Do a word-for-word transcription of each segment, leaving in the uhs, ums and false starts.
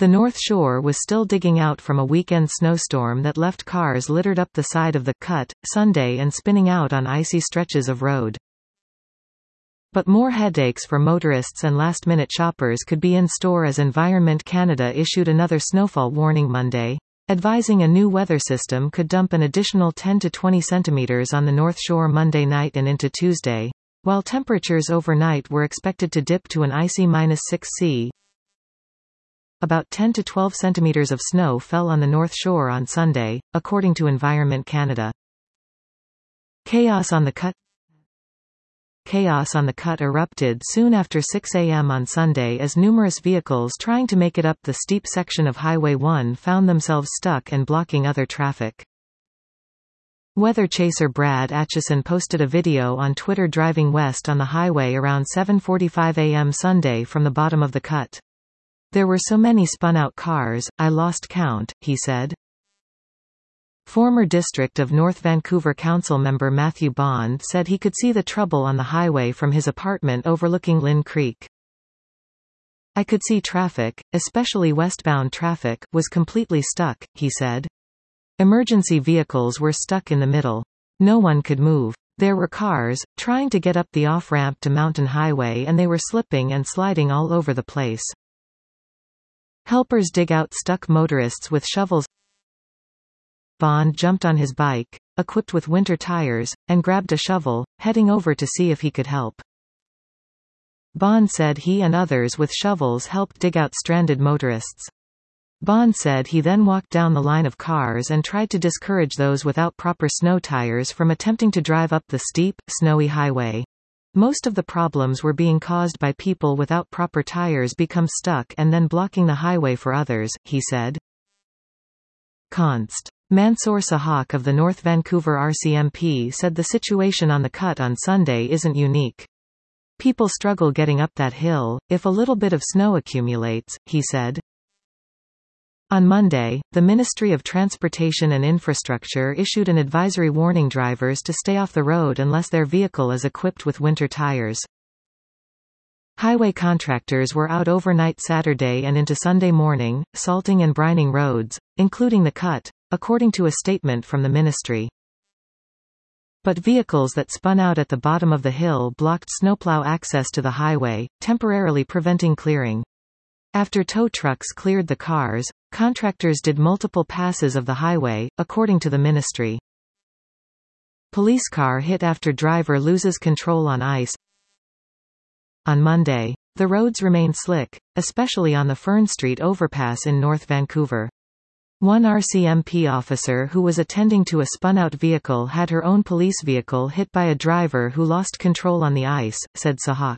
The North Shore was still digging out from a weekend snowstorm that left cars littered up the side of the cut Sunday and spinning out on icy stretches of road. But more headaches for motorists and last-minute shoppers could be in store as Environment Canada issued another snowfall warning Monday, advising a new weather system could dump an additional ten to twenty centimeters on the North Shore Monday night and into Tuesday, while temperatures overnight were expected to dip to an icy minus six Celsius. About ten to twelve centimeters of snow fell on the North Shore on Sunday, according to Environment Canada. Chaos on the cut Chaos on the cut erupted soon after six A M on Sunday as numerous vehicles trying to make it up the steep section of Highway one found themselves stuck and blocking other traffic. Weather chaser Brad Atchison posted a video on Twitter driving west on the highway around seven forty-five A M Sunday from the bottom of the cut. "There were so many spun-out cars, I lost count," he said. Former District of North Vancouver Council member Matthew Bond said he could see the trouble on the highway from his apartment overlooking Lynn Creek. "I could see traffic, especially westbound traffic, was completely stuck," he said. "Emergency vehicles were stuck in the middle. No one could move. There were cars, trying to get up the off-ramp to Mountain Highway and they were slipping and sliding all over the place." Helpers dig out stuck motorists with shovels. Bond jumped on his bike, equipped with winter tires, and grabbed a shovel, heading over to see if he could help. Bond said he and others with shovels helped dig out stranded motorists. Bond said he then walked down the line of cars and tried to discourage those without proper snow tires from attempting to drive up the steep, snowy highway. Most of the problems were being caused by people without proper tires become stuck and then blocking the highway for others, he said. Const. Mansoor Sahak of the North Vancouver R C M P said the situation on the cut on Sunday isn't unique. "People struggle getting up that hill, if a little bit of snow accumulates," he said. On Monday, the Ministry of Transportation and Infrastructure issued an advisory warning drivers to stay off the road unless their vehicle is equipped with winter tires. Highway contractors were out overnight Saturday and into Sunday morning, salting and brining roads, including the cut, according to a statement from the ministry. But vehicles that spun out at the bottom of the hill blocked snowplow access to the highway, temporarily preventing clearing. After tow trucks cleared the cars, contractors did multiple passes of the highway, according to the ministry. Police car hit after driver loses control on ice. On Monday, the roads remained slick, especially on the Fern Street overpass in North Vancouver. One R C M P officer who was attending to a spun-out vehicle had her own police vehicle hit by a driver who lost control on the ice, said Sahak.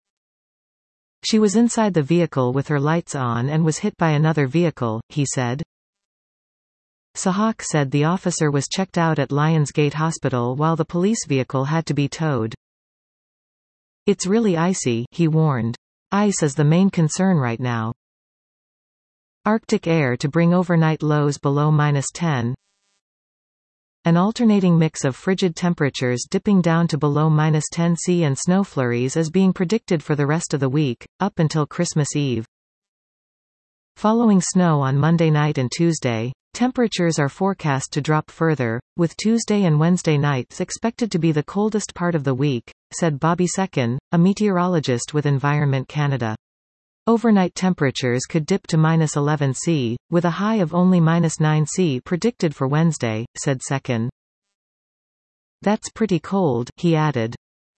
She was inside the vehicle with her lights on and was hit by another vehicle, he said. Sahak said the officer was checked out at Lionsgate Hospital while the police vehicle had to be towed. "It's really icy," he warned. "Ice is the main concern right now." Arctic air to bring overnight lows below minus ten. An alternating mix of frigid temperatures dipping down to below minus ten Celsius and snow flurries is being predicted for the rest of the week, up until Christmas Eve. Following snow on Monday night and Tuesday, temperatures are forecast to drop further, with Tuesday and Wednesday nights expected to be the coldest part of the week, said Bobby Seckin, a meteorologist with Environment Canada. Overnight temperatures could dip to minus eleven Celsius, with a high of only minus nine Celsius predicted for Wednesday, said Seckin. "That's pretty cold," he added.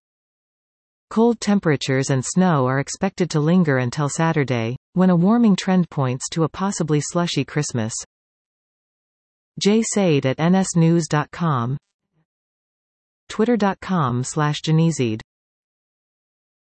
Cold temperatures and snow are expected to linger until Saturday, when a warming trend points to a possibly slushy Christmas. Jay Said at N S news dot com, Twitter dot com slash Genezide